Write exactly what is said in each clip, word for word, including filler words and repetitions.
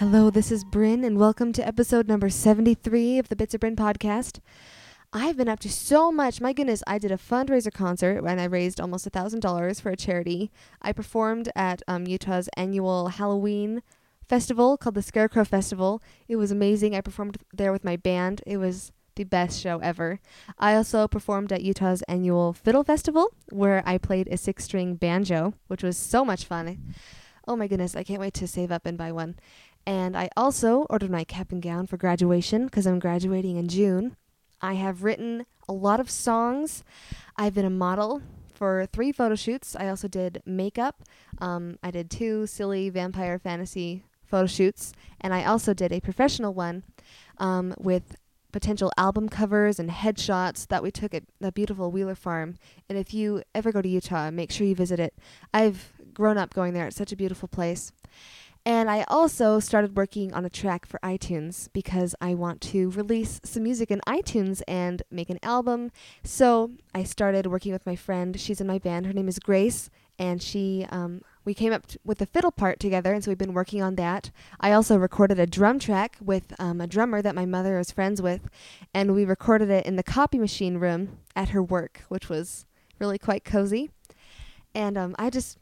Hello, this is Bryn, and welcome to episode number seventy-three of the Bits of Bryn podcast. I've been up to so much. My goodness, I did a fundraiser concert and I raised almost one thousand dollars for a charity. I performed at um, Utah's annual Halloween festival called the Scarecrow Festival. It was amazing. I performed there with my band. It was the best show ever. I also performed at Utah's annual Fiddle Festival, where I played a six-string banjo, which was so much fun. Oh my goodness, I can't wait to save up and buy one. And I also ordered my cap and gown for graduation because I'm graduating in June. I have written a lot of songs. I've been a model for three photo shoots. I also did makeup. Um, I did two silly vampire fantasy photo shoots. And I also did a professional one um, with potential album covers and headshots that we took at the beautiful Wheeler Farm. And if you ever go to Utah, make sure you visit it. I've grown up going there. It's such a beautiful place. And I also started working on a track for iTunes because I want to release some music in iTunes and make an album. So I started working with my friend. She's in my band. Her name is Grace. And she, um, we came up t- with the fiddle part together. And so we've been working on that. I also recorded a drum track with um, a drummer that my mother is friends with. And we recorded it in the copy machine room at her work, which was really quite cozy. And um, I just...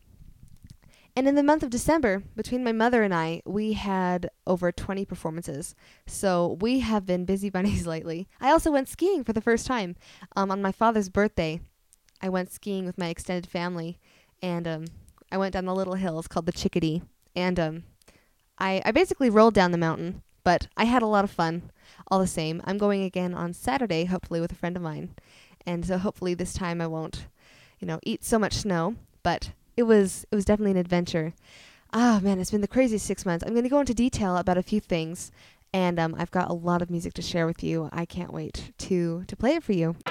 And in the month of December, between my mother and I, we had over twenty performances. So we have been busy bunnies lately. I also went skiing for the first time. Um, on my father's birthday, I went skiing with my extended family. And um, I went down the little hills called the Chickadee. And um, I, I basically rolled down the mountain. But I had a lot of fun all the same. I'm going again on Saturday, hopefully with a friend of mine. And so hopefully this time I won't, you know, eat so much snow. But... It was it was definitely an adventure. Ah, man, it's been the craziest six months. I'm going to go into detail about a few things, and um, I've got a lot of music to share with you. I can't wait to, to play it for you.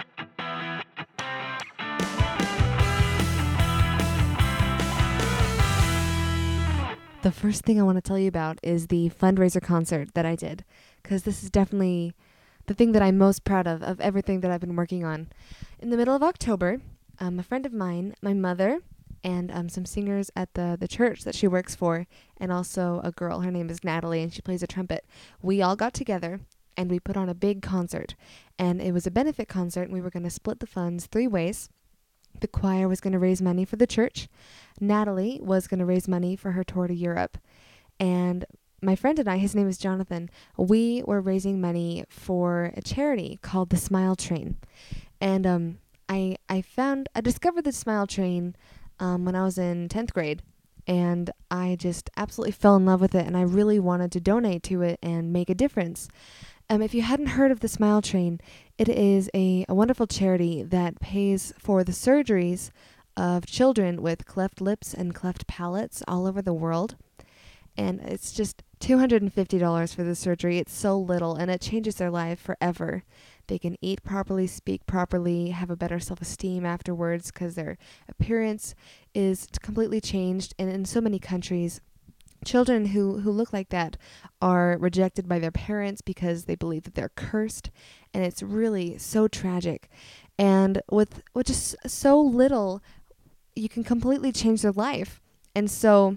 The first thing I want to tell you about is the fundraiser concert that I did, because this is definitely the thing that I'm most proud of, of everything that I've been working on. In the middle of October, um, a friend of mine, my mother, and um, some singers at the, the church that she works for, and also a girl. Her name is Natalie, and she plays a trumpet. We all got together, and we put on a big concert. And it was a benefit concert, and we were going to split the funds three ways. The choir was going to raise money for the church. Natalie was going to raise money for her tour to Europe. And my friend and I, his name is Jonathan, we were raising money for a charity called the Smile Train. And um, I I found, I discovered the Smile Train Um, when I was in tenth grade, and I just absolutely fell in love with it, and I really wanted to donate to it and make a difference. Um, if you hadn't heard of the Smile Train, it is a, a wonderful charity that pays for the surgeries of children with cleft lips and cleft palates all over the world, and it's just two hundred fifty dollars for the surgery. It's so little, and it changes their life forever. They can eat properly, speak properly, have a better self-esteem afterwards because their appearance is completely changed. And in so many countries, children who, who look like that are rejected by their parents because they believe that they're cursed. And it's really so tragic. And with, with just so little, you can completely change their life. And so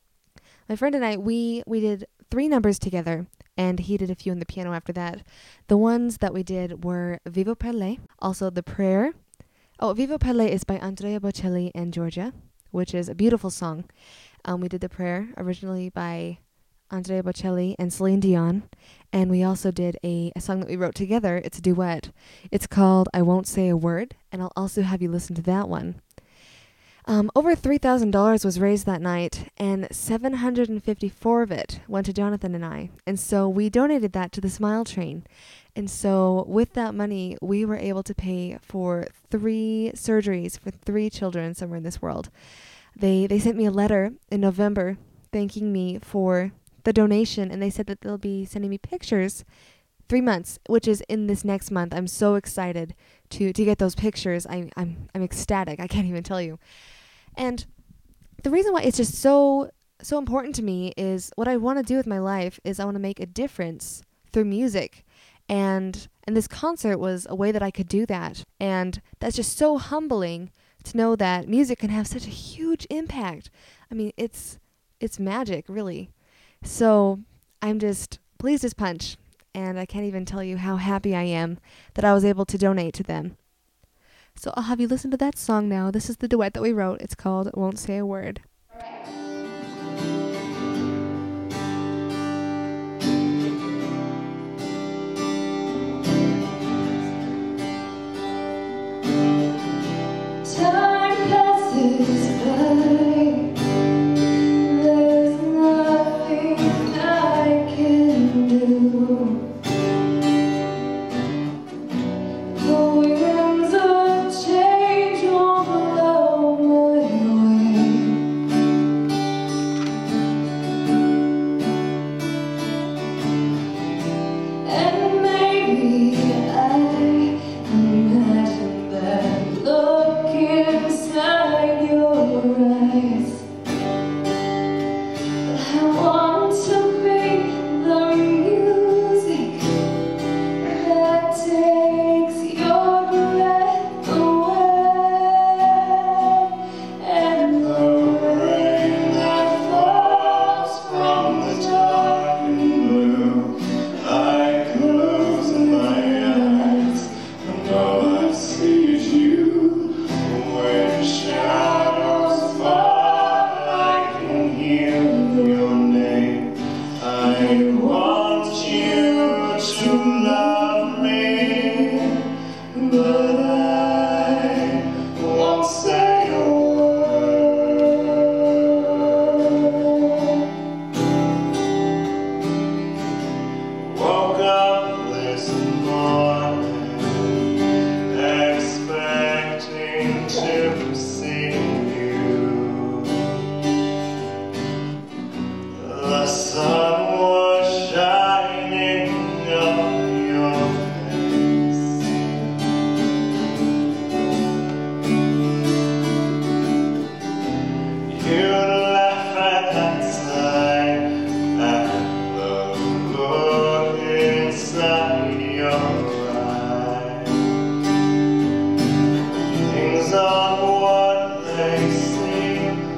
my friend and I, we, we did three numbers together. And he did a few on the piano after that. The ones that we did were Vivo per Lei, also The Prayer. Oh, Vivo per Lei is by Andrea Bocelli and Georgia, which is a beautiful song. Um, we did The Prayer, originally by Andrea Bocelli and Celine Dion. And we also did a, a song that we wrote together. It's a duet. It's called I Won't Say a Word, and I'll also have you listen to that one. Um, over three thousand dollars was raised that night, and seven hundred fifty-four of it went to Jonathan and I. And so we donated that to the Smile Train. And so with that money, we were able to pay for three surgeries for three children somewhere in this world. They they sent me a letter in November thanking me for the donation, and they said that they'll be sending me pictures three months, which is in this next month. I'm so excited to, to get those pictures. I, I'm I'm ecstatic. I can't even tell you. And the reason why it's just so, so important to me is what I want to do with my life is I want to make a difference through music. And and this concert was a way that I could do that. And that's just so humbling to know that music can have such a huge impact. I mean, it's it's magic, really. So I'm just pleased as punch, and I can't even tell you how happy I am that I was able to donate to them. So I'll have you listen to that song now. This is the duet that we wrote. It's called Won't Say a Word. Time passes by. There's nothing I can do. The winds of change won't blow my way. And maybe I imagine that look inside your eyes. I want to be the music that takes your breath away, and the rain that falls from the dark and blue. I close my eyes and all I see is you. When shadows fall, I can hear your name. I want you to love me, but I won't say a word. Woke up this morning expecting to see you. The sun was shining on your face. You'd laugh at that time, at the look inside your eyes. Things aren't what they seem.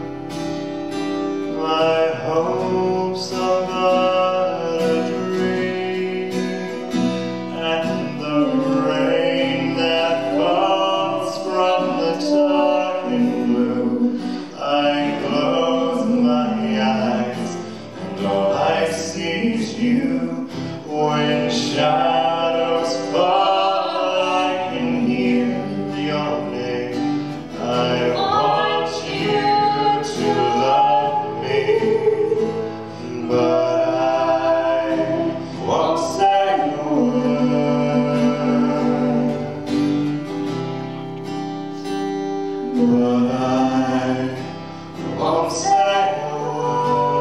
My hopes are but a dream, and the rain that falls from the darkening blue. I close my eyes, and all I see is you. When shadows fall, I can hear your name. I want you to love me, but I won't say a word. But I won't say a word.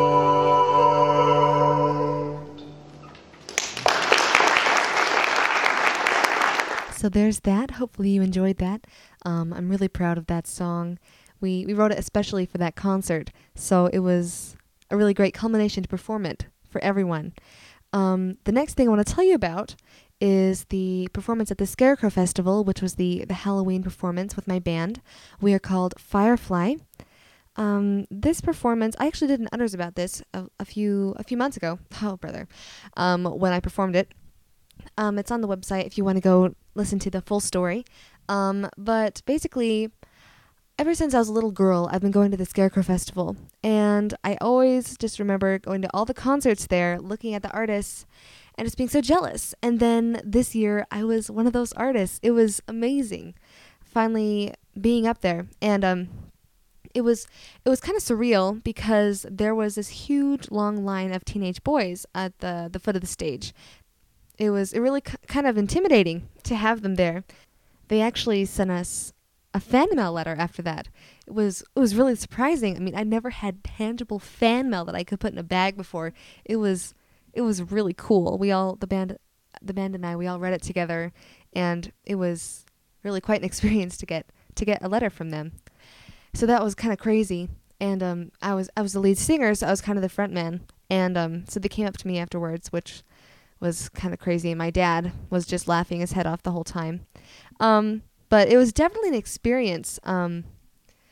So there's that. Hopefully you enjoyed that. Um, I'm really proud of that song. We we wrote it especially for that concert, so it was a really great culmination to perform it for everyone. Um, the next thing I want to tell you about is the performance at the Scarecrow Festival, which was the, the Halloween performance with my band. We are called Firefly. Um, this performance, I actually did an utters about this a, a few a few months ago. Oh, brother, um, when I performed it. Um, it's on the website if you want to go listen to the full story. Um, but basically, ever since I was a little girl, I've been going to the Scarecrow Festival, and I always just remember going to all the concerts there, looking at the artists, and just being so jealous. And then this year, I was one of those artists. It was amazing, finally being up there, and um, it was it was kind of surreal because there was this huge long line of teenage boys at the the foot of the stage. It was it really k- kind of intimidating to have them there. They actually sent us a fan mail letter after that. It was it was really surprising. I mean, I never had tangible fan mail that I could put in a bag before. It was it was really cool. We all the band the band and I we all read it together, and it was really quite an experience to get to get a letter from them. So that was kind of crazy. And um I was I was the lead singer, so I was kind of the front man. And um so they came up to me afterwards, which was kind of crazy. My dad was just laughing his head off the whole time. Um, but it was definitely an experience. Um,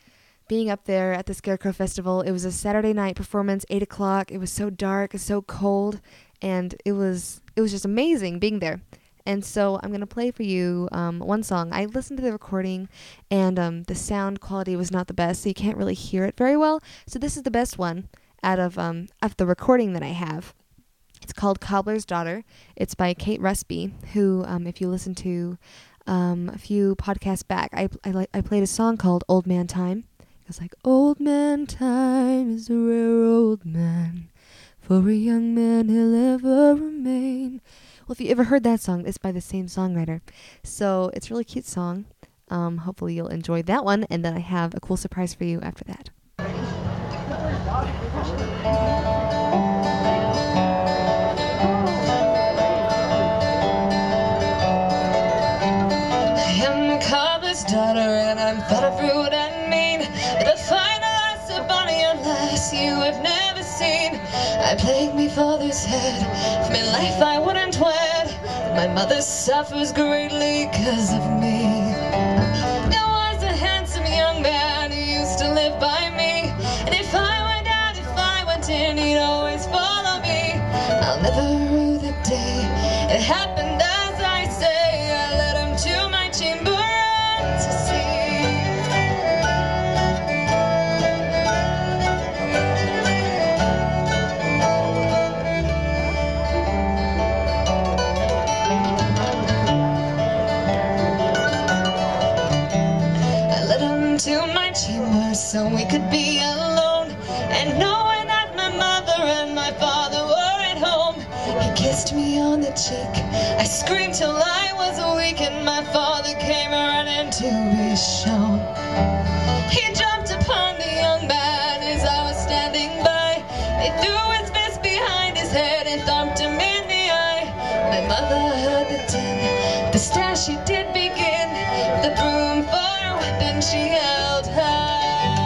being up there at the Scarecrow Festival. It was a Saturday night performance, eight o'clock. It was so dark, so cold, and it was it was just amazing being there. And so I'm going to play for you um, one song. I listened to the recording, and um, the sound quality was not the best, so you can't really hear it very well. So this is the best one out of, um, of the recording that I have. It's called Cobbler's Daughter. It's by Kate Rusby, who, um, if you listen to um, a few podcasts back, I, I, li- I played a song called Old Man Time. It was like, old man time is a rare old man. For a young man he'll ever remain. Well, if you ever heard that song, it's by the same songwriter. So it's a really cute song. Um, hopefully you'll enjoy that one. And then I have a cool surprise for you after that. I am a cobbler's daughter and I'm thought of rude and mean, but I find a lass a bonnier lass you have never seen. I plague me father's head, for my life I wouldn't wed, and my mother suffers greatly because of me. There was a handsome young man who used to live by me, and if I went out, if I went in, he'd always follow me. I'll never rue the day it happened as I say. I led him to my chamber to see. To my chamber so we could be alone, and knowing that my mother and my father were at home, he kissed me on the cheek. I screamed till I was weak, and my father came running to be shown. He jumped upon the young man as I was standing by. He threw his fist behind his head and thumped him in the eye. My mother heard the din, the stare she did begin, the broom for a weapon she held high.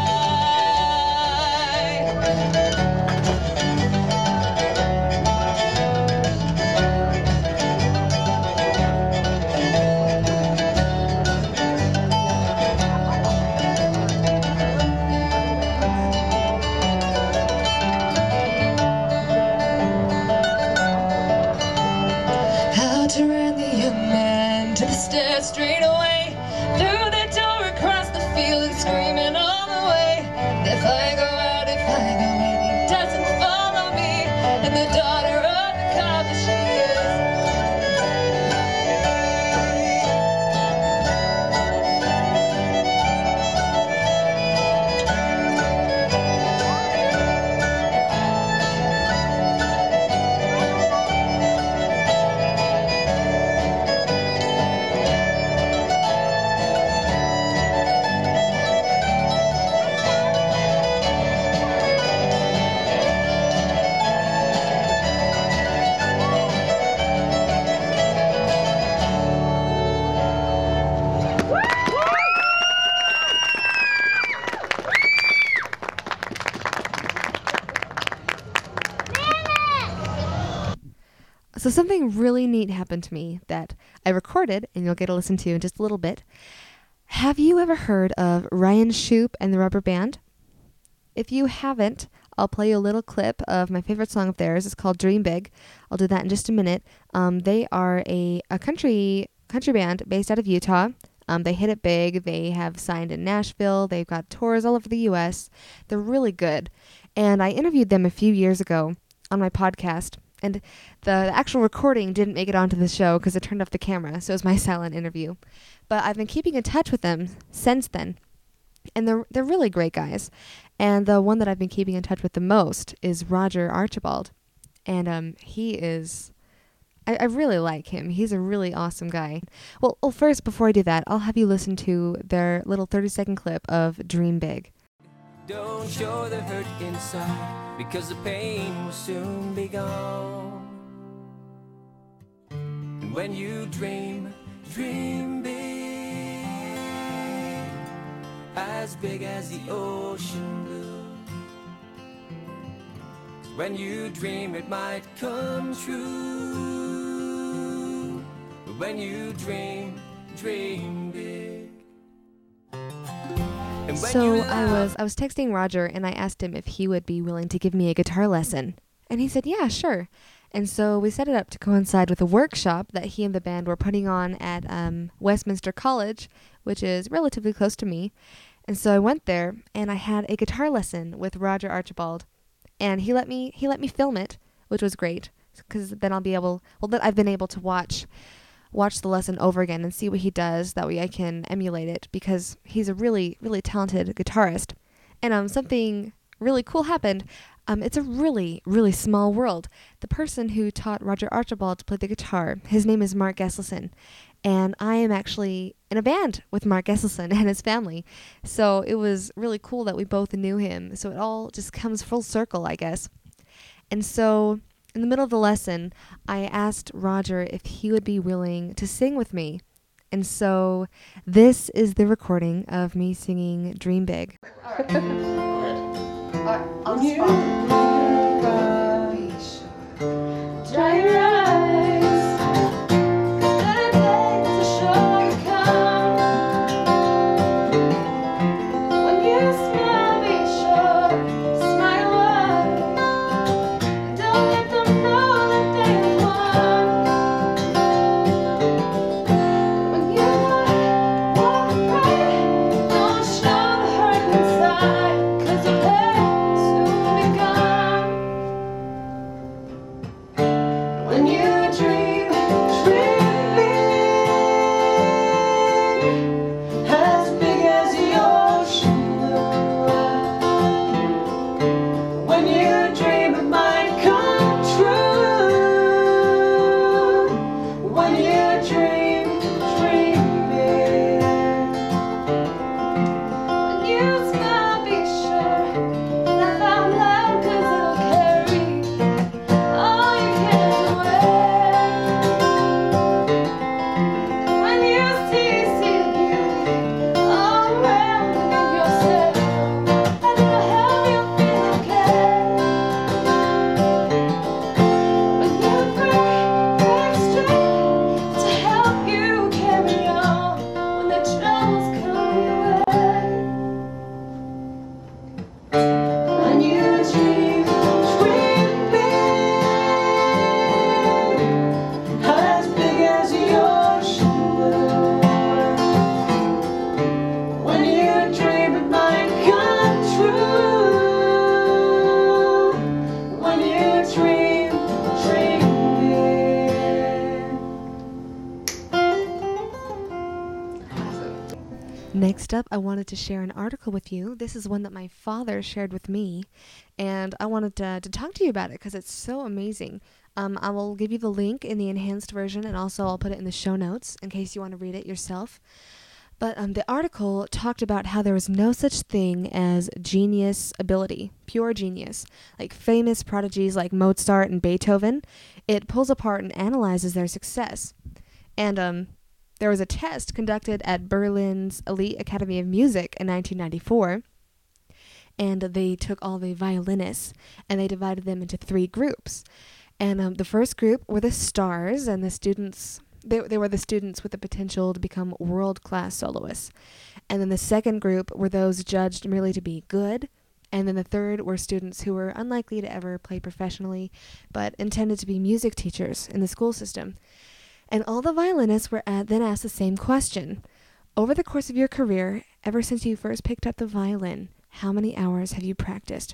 Out ran the young man to the stairs straight away, through the door across the field and screaming all the way. And if I go out, if I go in, he doesn't follow me, and the daughter of the cobbler she is. So something really neat happened to me that I recorded, and you'll get to listen to in just a little bit. Have you ever heard of Ryan Shoup and the Rubber Band? If you haven't, I'll play you a little clip of my favorite song of theirs. It's called Dream Big. I'll do that in just a minute. Um, they are a, a country country band based out of Utah. Um, they hit it big. They have signed in Nashville. They've got tours all over the U S. They're really good. And I interviewed them a few years ago on my podcast. And the actual recording didn't make it onto the show because it turned off the camera, so it was my silent interview. But I've been keeping in touch with them since then, and they're they're really great guys. And the one that I've been keeping in touch with the most is Roger Archibald, and um he is, I, I really like him. He's a really awesome guy. Well, well, first before I do that, I'll have you listen to their little thirty second clip of Dream Big. Don't show the hurt inside, because the pain will soon be gone. And when you dream, dream big, as big as the ocean blue. 'Cause when you dream, it might come true. But when you dream, dream big. And when So you I love- was I was texting Roger and I asked him if he would be willing to give me a guitar lesson. And he said, "Yeah, sure." And so we set it up to coincide with a workshop that he and the band were putting on at um, Westminster College, which is relatively close to me. And so I went there and I had a guitar lesson with Roger Archibald. And he let me he let me film it, which was great, because then I'll be able well that I've been able to watch watch the lesson over again and see what he does. That way I can emulate it, because he's a really, really talented guitarist. And um, something really cool happened. Um, it's a really, really small world. The person who taught Roger Archibald to play the guitar, his name is Mark Gesselson. And I am actually in a band with Mark Gesselson and his family. So it was really cool that we both knew him. So it all just comes full circle, I guess. And so in the middle of the lesson, I asked Roger if he would be willing to sing with me. And so this is the recording of me singing Dream Big. Dry your eyes, 'cause better days are sure to come. When you smile, be sure to smile wide. Don't let them know that they have won. When you walk right, don't show the hurt inside, 'cause the pain will soon be gone. When you dream, dream big, as big as the ocean blue. When you dream it might come true. When you dream, dream big. When you smile, be sure laugh out loud, 'cause it'll carry all your cares away. When you see, see the beauty all around yourself, and it'll help you feel okay. When you break, break straight to help you carry on when the troubles come your way. When you dream, dream big, as big as the ocean blue. When you dream it might come true. When you dream, dream big. Next up, I wanted to share an article with you. This is one that my father shared with me, and I wanted to, to talk to you about it because it's so amazing. Um, I will give you the link in the enhanced version, and also I'll put it in the show notes in case you want to read it yourself. But um, the article talked about how there was no such thing as genius ability, pure genius. Like famous prodigies like Mozart and Beethoven, it pulls apart and analyzes their success. And um, there was a test conducted at Berlin's Elite Academy of Music in nineteen ninety-four, and they took all the violinists and they divided them into three groups. And um, the first group were the stars, and the students, they, they were the students with the potential to become world-class soloists. And then the second group were those judged merely to be good. And then the third were students who were unlikely to ever play professionally, but intended to be music teachers in the school system. And all the violinists were at, then asked the same question. Over the course of your career, ever since you first picked up the violin, how many hours have you practiced?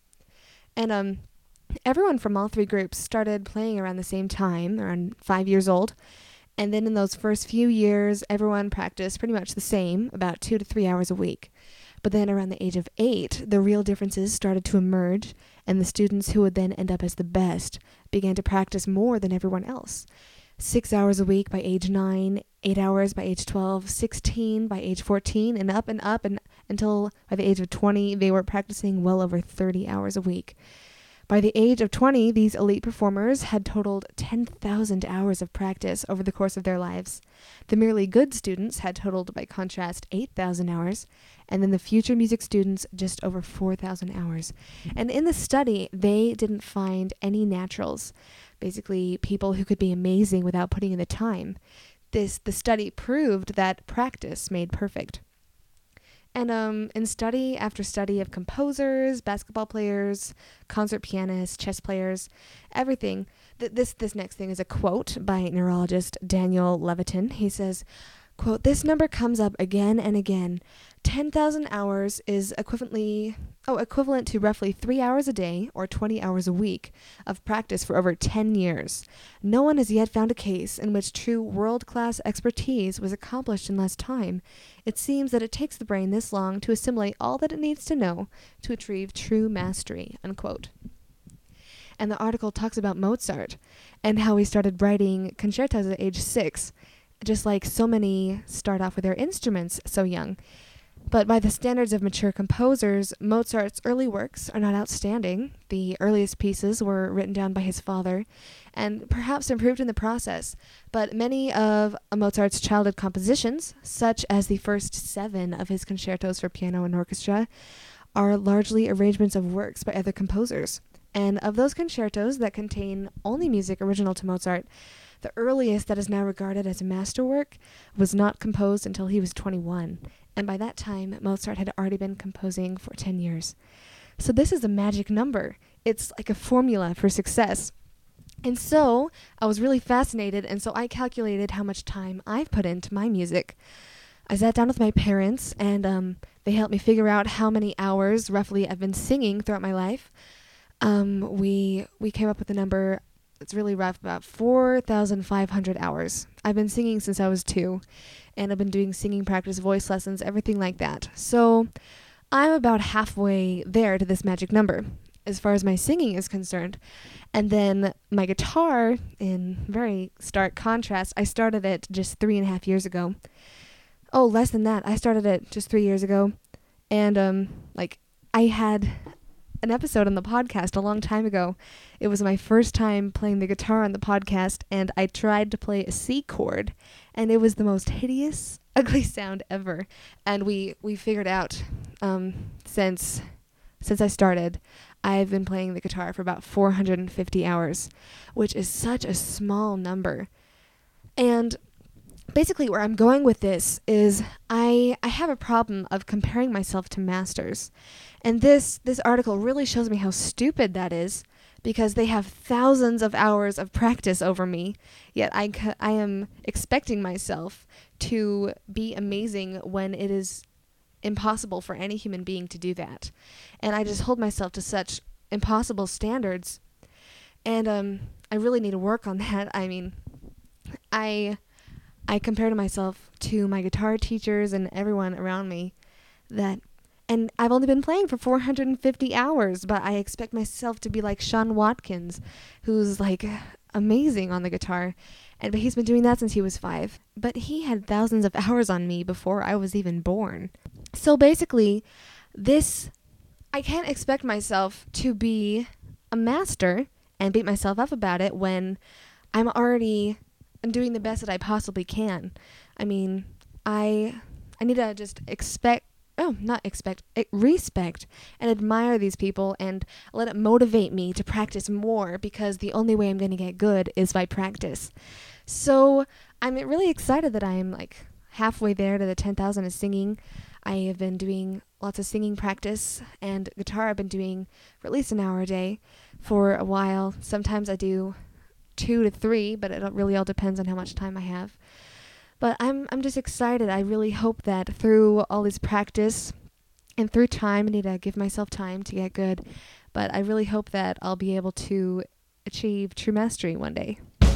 And um, everyone from all three groups started playing around the same time, around five years old. And then in those first few years, everyone practiced pretty much the same, about two to three hours a week. But then around the age of eight, the real differences started to emerge, and the students who would then end up as the best began to practice more than everyone else. Six hours a week by age nine, eight hours by age twelve, sixteen by age fourteen, and up and up and until by the age of twenty, they were practicing well over thirty hours a week. By the age of twenty, these elite performers had totaled ten thousand hours of practice over the course of their lives. The merely good students had totaled, by contrast, eight thousand hours, and then the future music students just over four thousand hours. And in the study, they didn't find any naturals, basically people who could be amazing without putting in the time. This the study proved that practice made perfect. And um, in study after study of composers, basketball players, concert pianists, chess players, everything. Th- this this next thing is a quote by neurologist Daniel Levitin. He says, quote, "This number comes up again and again. ten thousand hours is equivalently, oh, equivalent to roughly three hours a day or twenty hours a week of practice for over ten years. No one has yet found a case in which true world-class expertise was accomplished in less time. It seems that it takes the brain this long to assimilate all that it needs to know to achieve true mastery," unquote. And the article talks about Mozart and how he started writing concertos at age six, just like so many start off with their instruments so young. But by the standards of mature composers, Mozart's early works are not outstanding. The earliest pieces were written down by his father and perhaps improved in the process. But many of Mozart's childhood compositions, such as the first seven of his concertos for piano and orchestra, are largely arrangements of works by other composers. And of those concertos that contain only music original to Mozart, the earliest that is now regarded as a masterwork was not composed until he was twenty-one. And by that time, Mozart had already been composing for ten years. So this is a magic number. It's like a formula for success. And so I was really fascinated, and so I calculated how much time I've put into my music. I sat down with my parents, and um, they helped me figure out how many hours roughly I've been singing throughout my life. Um, we we came up with a number that's really rough, about four thousand five hundred hours. I've been singing since I was two, and I've been doing singing practice, voice lessons, everything like that. So I'm about halfway there to this magic number as far as my singing is concerned. And then my guitar, in very stark contrast, I started it just three and a half years ago. Oh, less than that. I started it just three years ago. And, um, like, I had an episode on the podcast a long time ago. It was my first time playing the guitar on the podcast, and I tried to play a C chord, and it was the most hideous, ugly sound ever. And we, we figured out, um, since, since I started, I've been playing the guitar for about four hundred fifty hours, which is such a small number. And basically where I'm going with this is I I have a problem of comparing myself to masters. And this this article really shows me how stupid that is, because they have thousands of hours of practice over me, yet I, ca- I am expecting myself to be amazing when it is impossible for any human being to do that. And I just hold myself to such impossible standards. And um, I really need to work on that. I mean, I... I compare to myself to my guitar teachers and everyone around me that, and I've only been playing for four hundred fifty hours, but I expect myself to be like Sean Watkins, who's like amazing on the guitar, and but he's been doing that since he was five. But he had thousands of hours on me before I was even born. So basically, this, I can't expect myself to be a master and beat myself up about it when I'm already I'm doing the best that I possibly can. I mean, I I need to just expect, oh, not expect, eh, respect and admire these people and let it motivate me to practice more, because the only way I'm going to get good is by practice. So I'm really excited that I'm like halfway there to the ten thousand of singing. I have been doing lots of singing practice, and guitar I've been doing for at least an hour a day for a while. Sometimes I do two to three, but it really all depends on how much time I have. But I'm I'm just excited. I really hope that through all this practice and through time, I need to give myself time to get good, but I really hope that I'll be able to achieve true mastery one day.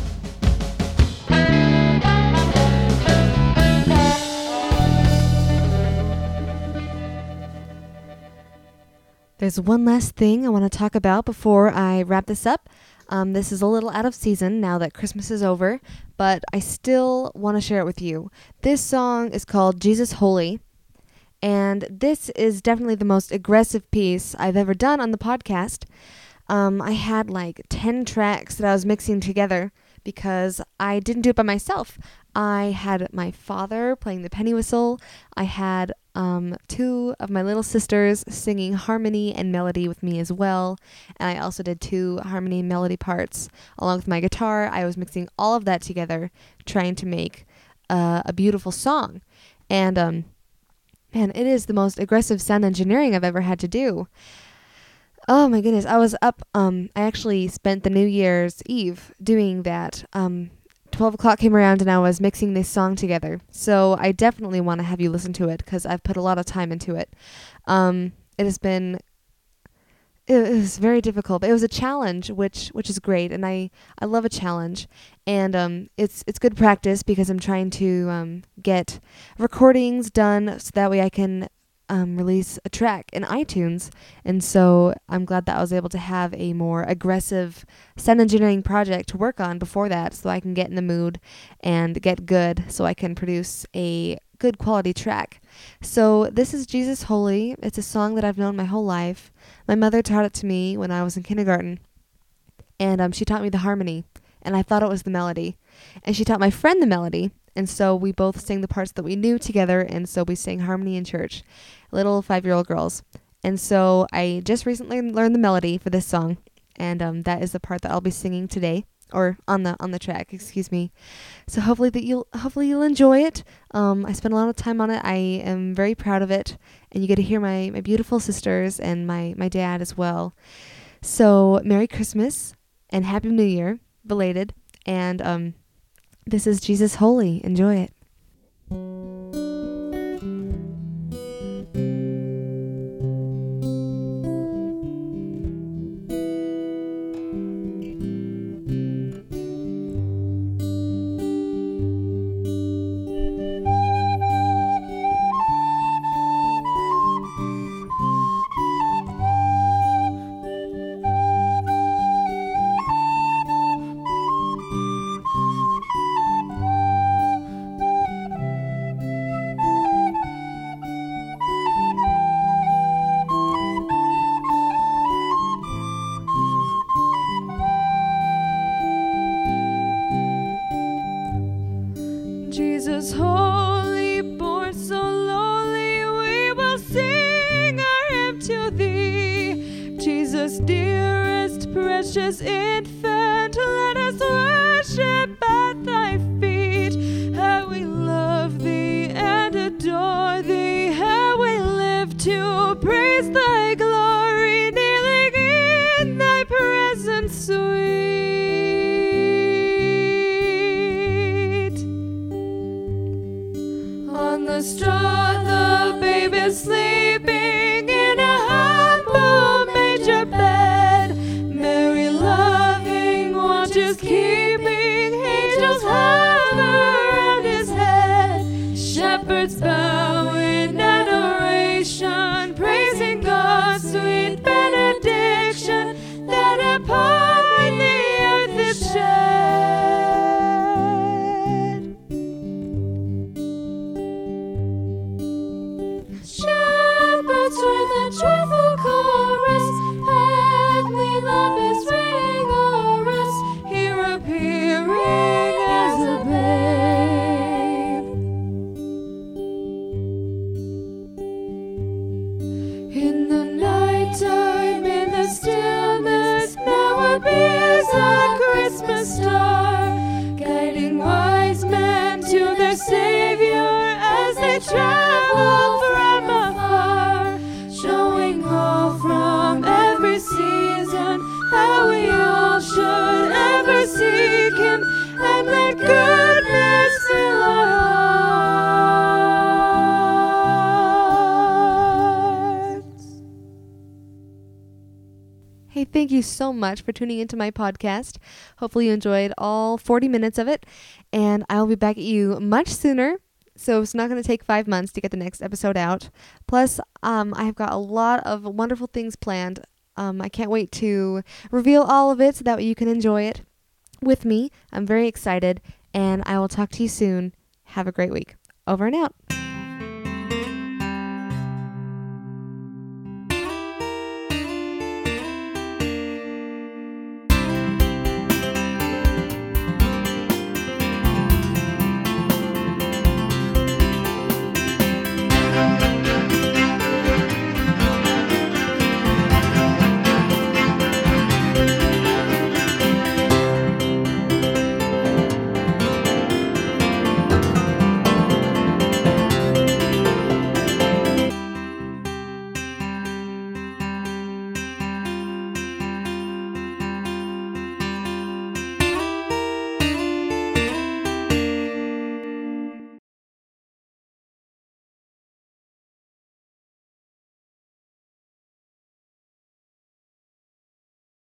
There's one last thing I want to talk about before I wrap this up. Um, this is a little out of season now that Christmas is over, but I still want to share it with you. This song is called Jesus Holy, and this is definitely the most aggressive piece I've ever done on the podcast. Um, I had like ten tracks that I was mixing together because I didn't do it by myself. I had my father playing the penny whistle. I had um, two of my little sisters singing harmony and melody with me as well. And I also did two harmony and melody parts along with my guitar. I was mixing all of that together, trying to make uh, a beautiful song. And um, man, it is the most aggressive sound engineering I've ever had to do. Oh my goodness. I was up, um, I actually spent the New Year's Eve doing that. Um, twelve o'clock came around and I was mixing this song together. So I definitely want to have you listen to it because I've put a lot of time into it. Um, it has been, it was very difficult, but it was a challenge, which, which is great. And I, I love a challenge, and, um, it's, it's good practice because I'm trying to, um, get recordings done so that way I can Um, release a track in iTunes. And so I'm glad that I was able to have a more aggressive sound engineering project to work on before that so I can get in the mood and get good so I can produce a good quality track. So this is Jesus Holy. It's a song that I've known my whole life. My mother taught it to me when I was in kindergarten, and um, she taught me the harmony, and I thought it was the melody. And she taught my friend the melody, and so we both sang the parts that we knew together, and so we sang harmony in church, little five-year-old girls. And so I just recently learned the melody for this song, and um, that is the part that I'll be singing today, or on the on the track, excuse me. So hopefully that you'll hopefully you'll enjoy it. Um, I spent a lot of time on it. I am very proud of it, and you get to hear my my beautiful sisters and my my dad as well. So Merry Christmas and Happy New Year, belated, and um. This is Jesus Holy. Enjoy it. Jesus holy, born so lowly, we will sing our hymn to thee. Jesus dearest, precious infant, let us worship at thy feet. How we love thee and adore thee, how we live to praise thy glory, kneeling in thy presence sweet. On the straw the babe is sleeping in a humble manger bed. Mary loving watches keeping, angels hover around his head. Shepherds bow in adoration, praising God's sweet benediction that upon the earth is shed. Shepherds with a joyful chorus, heavenly love is reigning o'er us, here appearing as a babe. In the night time, in the stillness, now appears a Christmas star, guiding wise men to their Savior as they travel from afar, showing all from every season how we all should ever seek Him and let goodness fill our hearts. Hey, thank you so much for tuning into my podcast. Hopefully you enjoyed all forty minutes of it, and I'll be back at you much sooner. So it's not going to take five months to get the next episode out. Plus, um, I have got a lot of wonderful things planned. Um, I can't wait to reveal all of it so that way you can enjoy it with me. I'm very excited, and I will talk to you soon. Have a great week. Over and out.